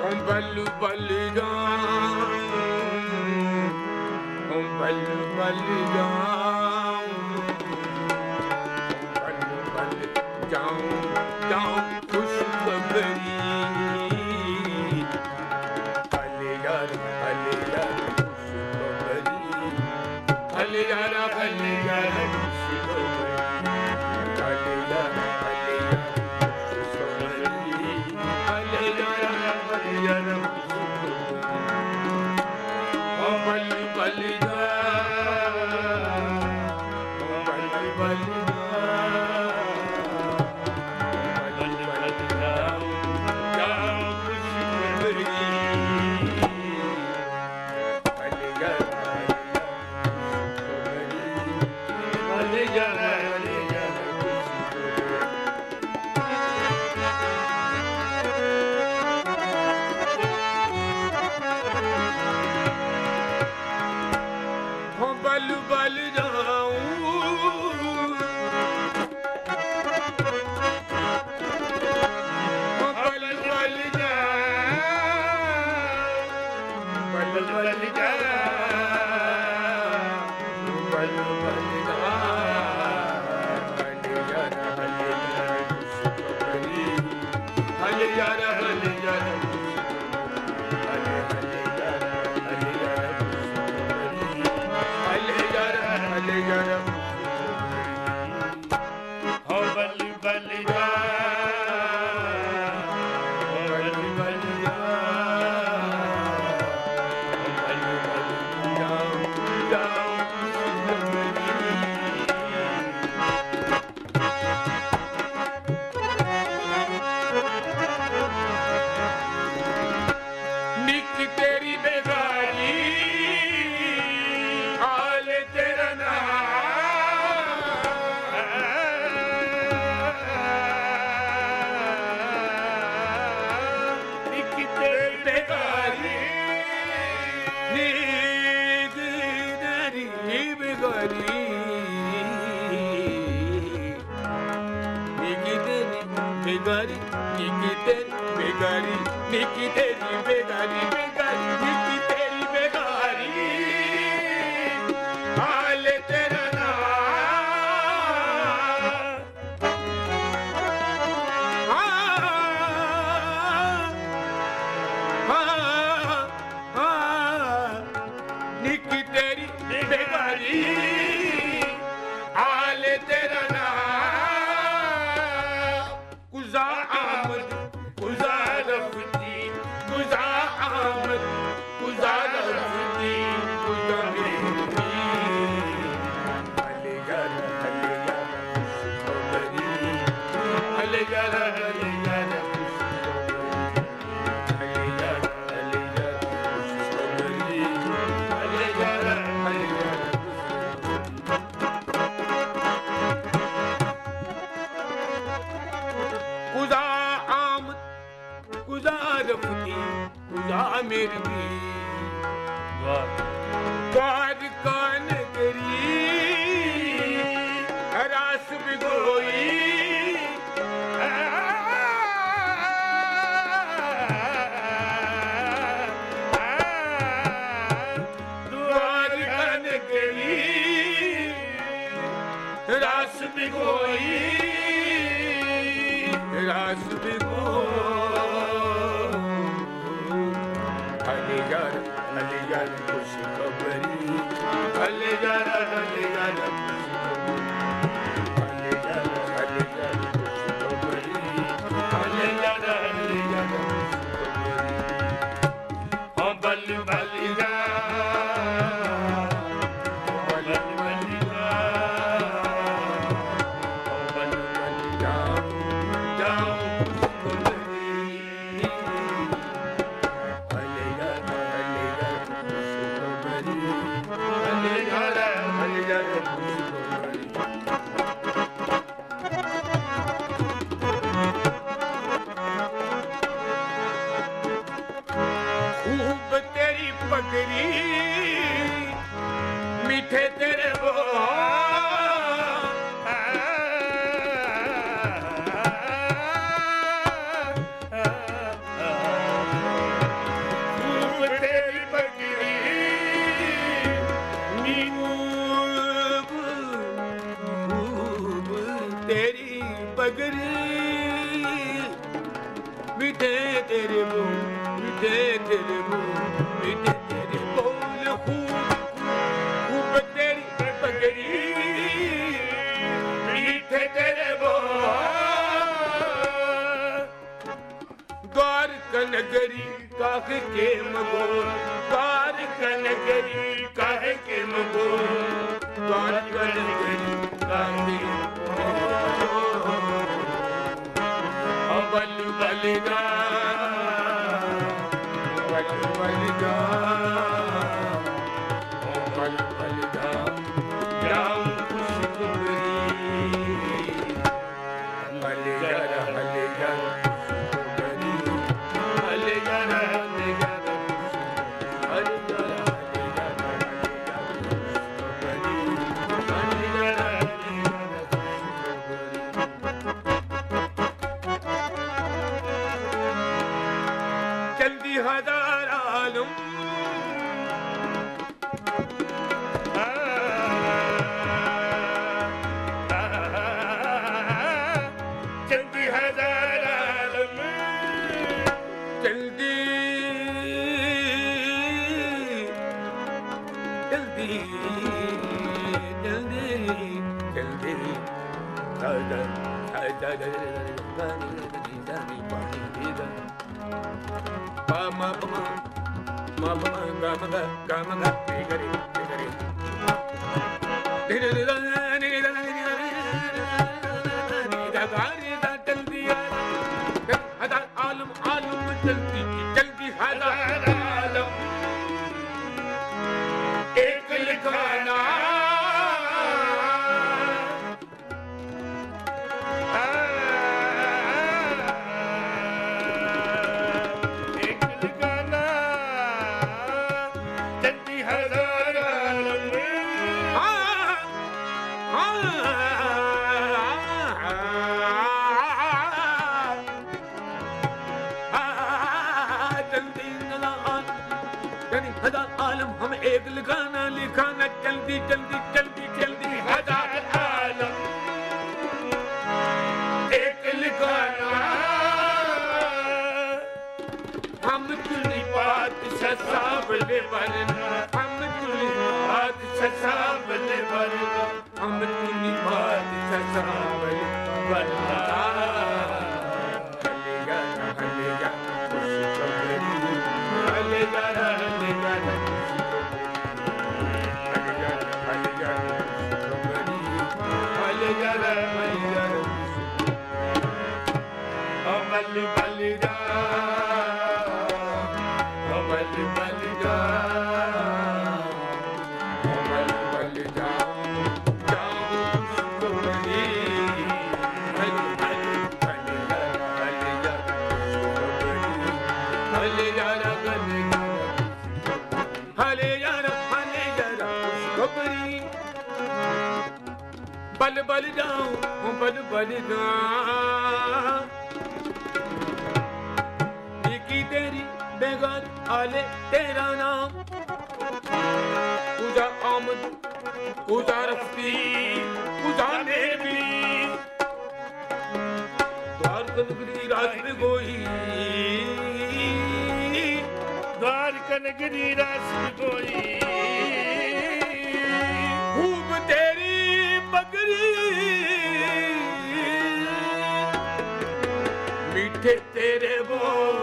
बल बल जाऊं, बल बल जाऊं, बल बल जाऊं, जाऊं खुशखबरी। अले यार खुशखबरी, अले यार खुशखबरी, अले यार खुशखबरी, अले यार बल बल जाऊं, बल बल बल बल जाऊं, बल बल जाऊं, बल बल जाऊं, बल बल जाऊं, हले यार हले यार हो बल बल जा, बल बल जा, बल बल जाऊं, जाऊं निक तेरी बेगारी, आले तेरा बेगारी, निकी तेरी बेगारी, बेगारी निकी तेरी बेगारी, हाले तेरा निकी तेरी बेगारी, हाले तेरा कुजा आमद, कुजा रफ्ती, कुजा आमद, कुजा रफ्ती, कुजा मेरी, हले यार खुशखबरी, हले यार खुशखबरी, हले यार कुजा आमद, कुजा रफ्ती, कुजा मेरी, द्वार का नगरी रास बिगोई, द्वार का नगरी रास बिगोई, रास बिगो, हले यार खुशखबरी, हले यार खुशखबरी, हले यार हाँ बल बल जा, बल बल जा, बल बल जाऊं, जाऊं खूब तेरी पगड़ी, मीठे तेरे तेरे बोल मीठे तेरे बोल मीठे तेरे बोल खूब तेरी पगड़ी मीठे तेरे बोल द्वारका नगरी काहे के मगोल द्वारका नगरी काहे के मगोल द्वारका नगरी काहे बल बलिदा बल बलिदा बल बलिदा राम खुशखबरी हले जरा हजार आलम जल्दी हजार आलम जल्दी जल्दी जल्दी जल्दी ma ma ma ma ga ma ga re ga re जल्दी हजार आलम आलम जल्दी जल्दी हजार आलम एक लिखाना हम एक लिखाना लिखाना जल्दी जल्दी जल्दी जल्दी हजार आलम एक लिखाना हम तुझी बात ससावले वरना हम तुझी बात ससावले वरना हम तुझी बात ससावले वरना हले जाना बल बलिदा बल बलिदा बल बलिदा जाऊं सुखमनी हल हल बलिदा हले जाना हले जाना सुखमनी बल बलिदा बल बलिदा तेरी बेगार आले तेरा नाम पूजा आमद पूजा रफ्ती पूजा नेबी द्वारका नगरी रास में गोई द्वारका नगरी रास में गोई खूब तेरी बकरी मीठे तेरे बोल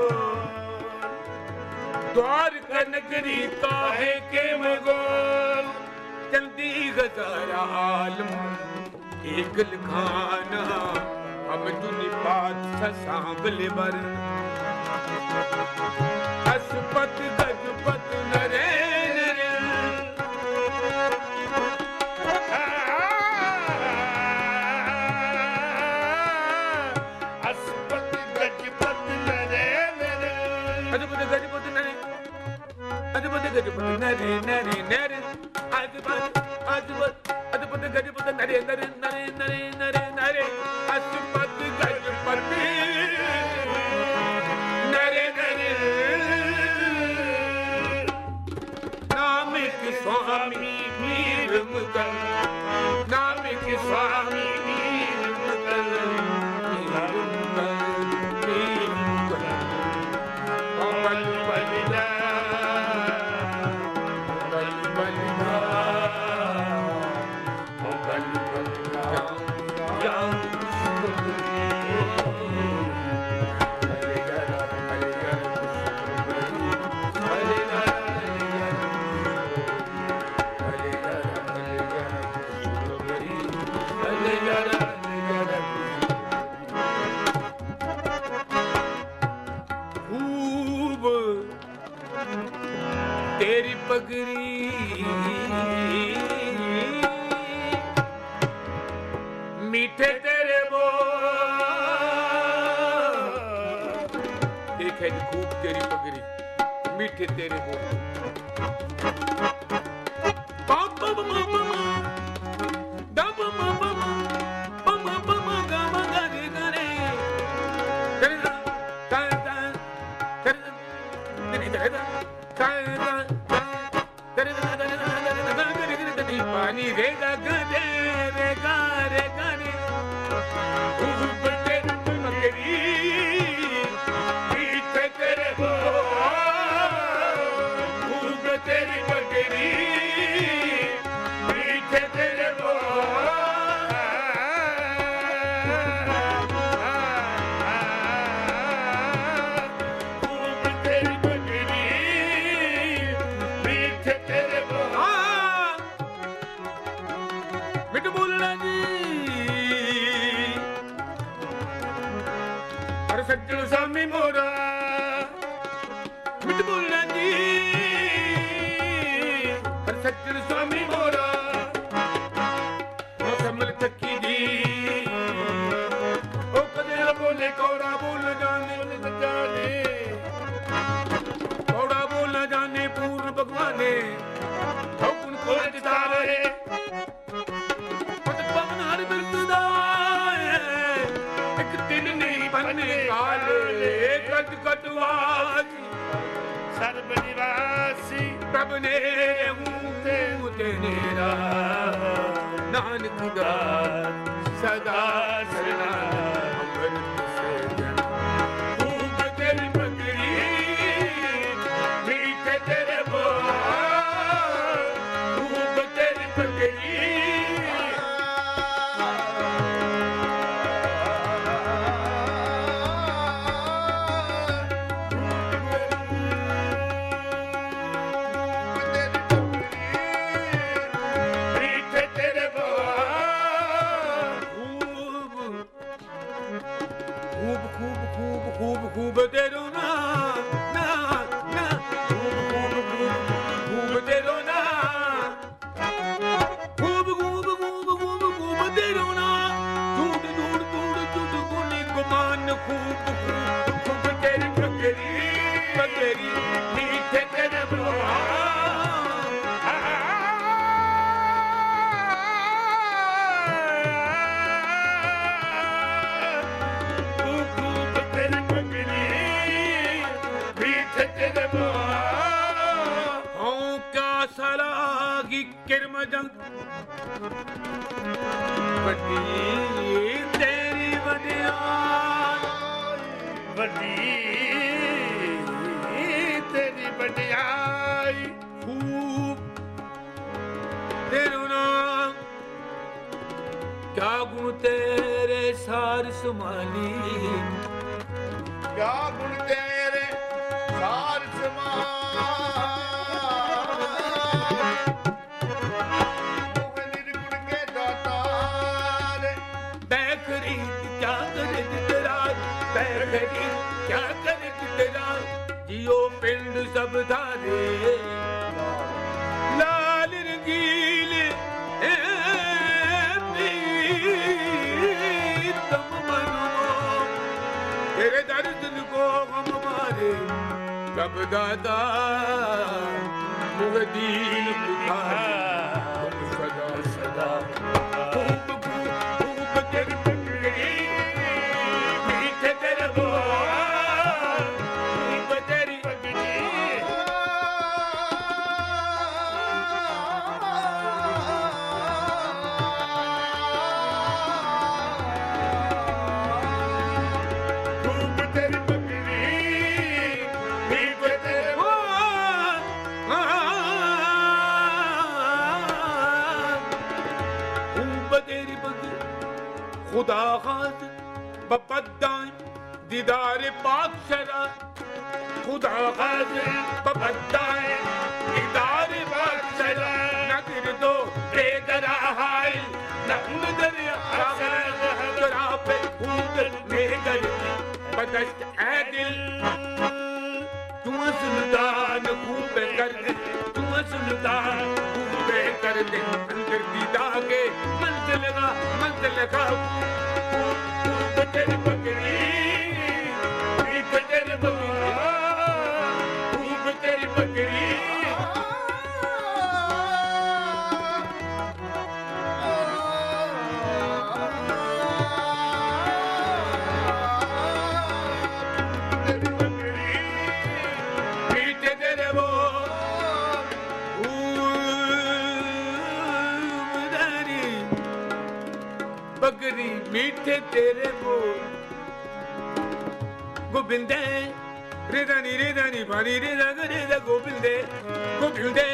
द्वारका नगरी काहे के मगोल जल्दी हजार आलम एक लिखाना हम तुनी बात सांभले बर असपत गजपत नरे नरे असपत गजपत नरे नरे असपत गजपत नरे नरे नरे नरे अजबत अजबत अजबत गजबत नरे नरे नरे नरे नरे नरे अजबत गजबत नरे नरे नाम के स्वामी मीर मुगल नाम के स्वामी मीर मुगल मीर मुगल मीर मुगल खूब तेरी पगड़ी मीठे तेरे बोल देखे खूब तेरी पगड़ी मीठे तेरे बोल पानी रेगा गरे रेगा रेगा रे खूब तेरी पगड़ी मीठे तेरे बोल खूब तेरी पगड़ी मीठे तेरे बोल खूब तेरी पगड़ी मीठे तेरे बोल मिट बोलना जी हर सज्जन स्वामी मोरा मिट बोलना जी हर सज्जन स्वामी मोरा समल थकी जी ओ कदे बोले कौड़ा बोल जाने कौड़ा बोल जाने पूर्ण भगवाने हुकुम खोज तारे सर्व निवासी प्रभु ने तेरा नानक दास सदा शरणा खूब तेरी पगड़ी मीठे तेरे बोल खूब तेरी पगड़ी खूब तेरो ना ना ना खूब खूब खूब खूब तेरो ना खूब खूब खूब खूब खूब तेरो ना दूध दूध दूध दूध गुनी गुमान खूब खूब खूब तेरी पगड़ी पगड़ी मीठे तेरे बोल किरमजंग वड्डी तेरी वडियाई वड्डी तेरी वडियाई खूब तेरू नाम क्या गुण तेरे सार समाली क्या गुण तेरे सार समाली क्या करे तेरा जियो पिंड सब धारे लाल रंगील तुम मनो तेरे दर्द को हम मारे कब दादा मुझे दीन बुखारे सदा सदा खूब खूब तेरी पगड़ी मीठे तेरे खुदा खास बपदान दीदार पाक शरा खुदा खास बपदान दीदार पाक शरा नगर दो बेदरा हाय नगल दरिया जरा पे खूब मेरे घर बदश्त ऐ दिल तू कर दे तू सुनता बे कर दे अंदर दी दागे मंजिल का तेरी बकरी तेरी बकरी तेरी बकरी बकरी मीठे तेरे बोल गोविंदे रेदानी भानी रेदा गोविंदे गोविंदे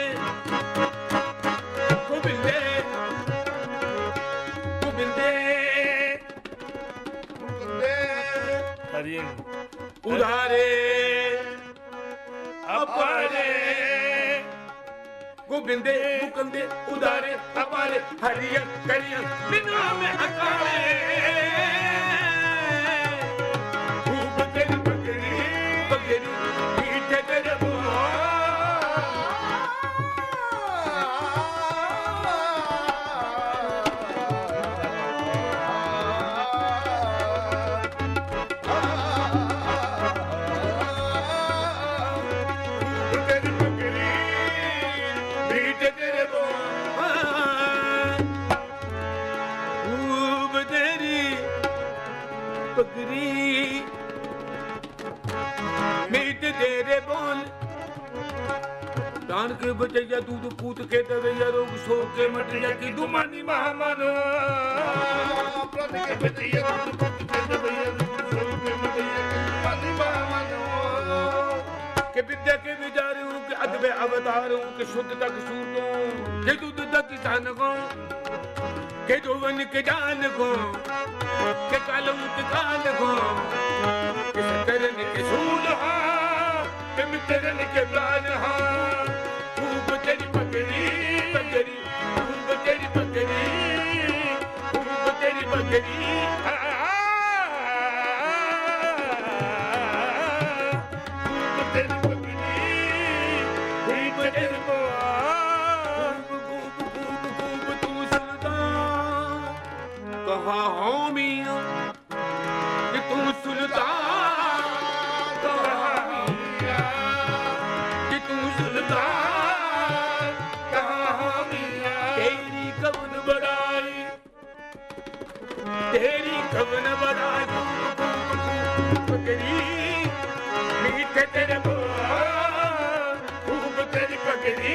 गोविंदे गोविंदे हरि उधारे अपारे गोविंदे मुकंदे उदारे अपारे हरिया करिया बिना में अकाले खूब तेरी बकरी मीठे तेरे बकरी मीठ तेरे बोल दान के बचैया दूध पूत के दवैया रोग सो के मटिया की दुमानी महामानो प्राण के बचैया दूध पूत के दवैया रोग सो के मटिया की दुमानी महामानो के विद्या के विचारों के अद्वै अवतारों के शुद्धता के सूतों के दूध तक किसान को के जोवन के जान को के कालम के काल को के सकरन के सूल हा के मित्रन के प्राण हा खूब तेरी बकरी खूब तेरी बकरी खूब तेरी बकरी खूब तेरी बकरी खूब तेरी कहा हो मियां कि तू सुल्तान कहा मियां कि तू सुल्तान कहा हो मियां तेरी कवन बड़ाई बकरी मीठे तेरे बोल खूब तेरी बकरी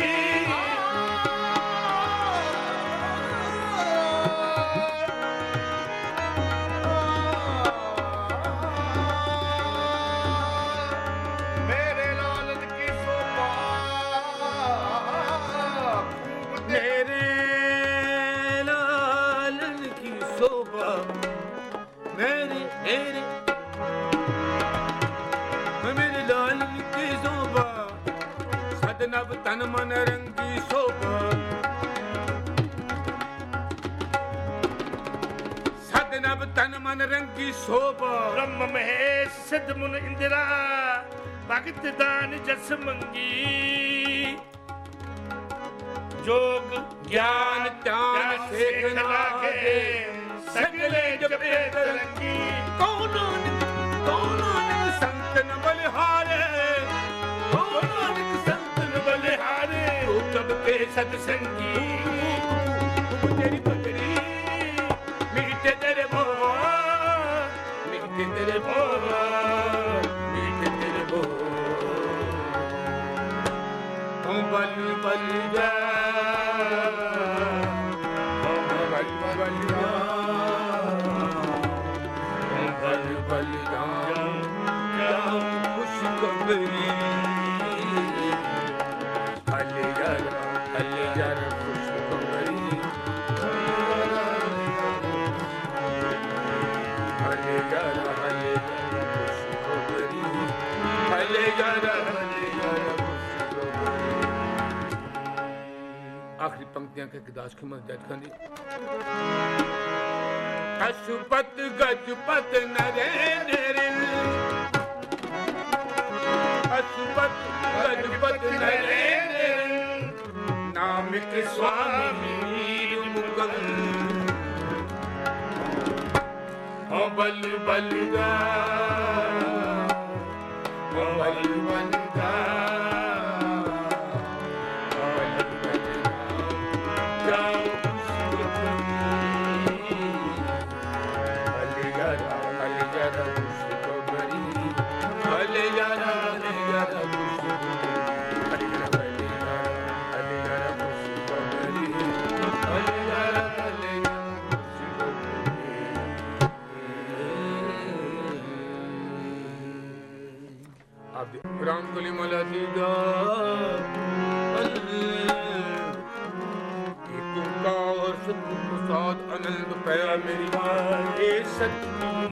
नव तन मन रंगी शोभा सदनव तन मन रंगी शोभा ब्रह्म महेश सिद्ध मुन इंदिरा भगत दान जस मंगी जोग ज्ञान ध्यान सेख लागे सगले जपे तरंगी कौन संत न बलिहारे सबके सत्संगी तेरी बकरी मीठे तेरे बोल मीठे तेरे बोल मीठे तेरे बोल हम बल बल जा हम बल बल जा हम बल बल जा खुश खबरी आखिरी पंक्तियां के दास की मदद करनी अशुपत गजपत नरेंद्र अशुपत गजपत नरेंद्र के स्वामी वीर मुगल हो बल बल गा हो बल बल गा राम कली मला दीदा एक ओंकार सतगुरु प्रसाद आनंद पाया मेरी मां ये सत